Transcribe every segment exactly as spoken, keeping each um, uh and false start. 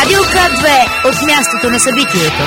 Радио К две от мястото на събитието.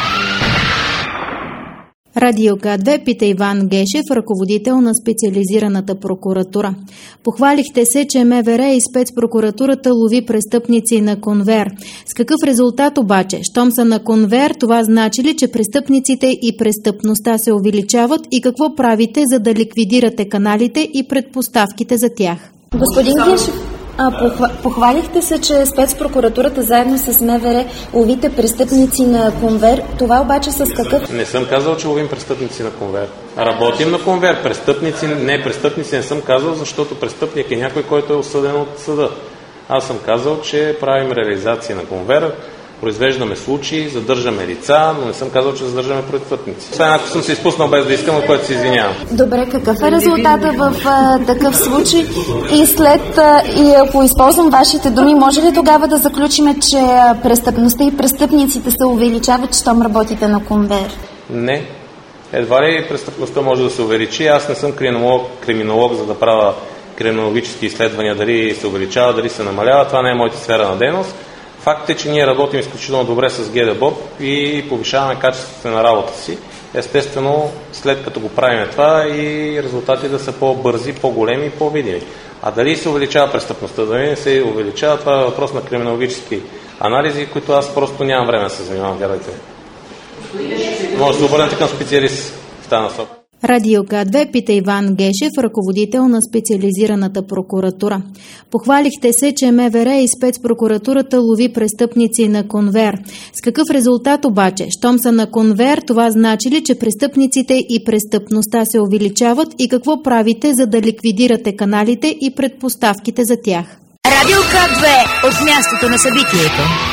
Радио К две пита Иван Гешев, ръководител на специализираната прокуратура. Похвалихте се, че МВР и спецпрокуратурата лови престъпници на конвейер. С какъв резултат обаче? Щом са на конвейер, това значи ли, че престъпниците и престъпността се увеличават и какво правите, за да ликвидирате каналите и предпоставките за тях? Господин Гешев, А, похва... похвалихте се, че спецпрокуратурата заедно с МВР ловите престъпници на конвейер. Това обаче с какъв? Не съм казал, че ловим престъпници на конвейер. Работим на конвейер. Престъпници, не престъпници не съм казал, защото престъпник е някой, който е осъден от съда. Аз съм казал, че правим реализация на конвейер, произвеждаме случаи, задържаме лица, но не съм казал, че задържаме престъпници. Сега ако съм се изпуснал без да искам, от което се извинявам. Добре, какъв е резултата в а, такъв случай? И след, а, и ако използвам вашите думи, може ли тогава да заключим, че престъпността и престъпниците се увеличават, щом работите на конвейер? Не. Едва ли престъпността може да се увеличи. Аз не съм криминолог, криминолог за да правя криминологически изследвания, дали се увеличава, дали се намалява. Това не е моята сфера на дейност. Факт е, че ние работим изключително добре с ГДБОП и повишаваме качеството на работа си. Естествено, след като го правим това, и резултатите да са по-бързи, по-големи и по-видими. А дали се увеличава престъпността, дали не се увеличава, това е въпрос на криминологически анализи, които аз просто нямам време да се занимавам, вярвайте. Може да се обърнете към специалист в тази насока. Радио К две пита Иван Гешев, ръководител на специализираната прокуратура. Похвалихте се, че МВР и спецпрокуратурата лови престъпници на конвейер. С какъв резултат обаче? Щом са на конвейер, това значи ли, че престъпниците и престъпността се увеличават и какво правите, за да ликвидирате каналите и предпоставките за тях? Радио К две от мястото на събитието.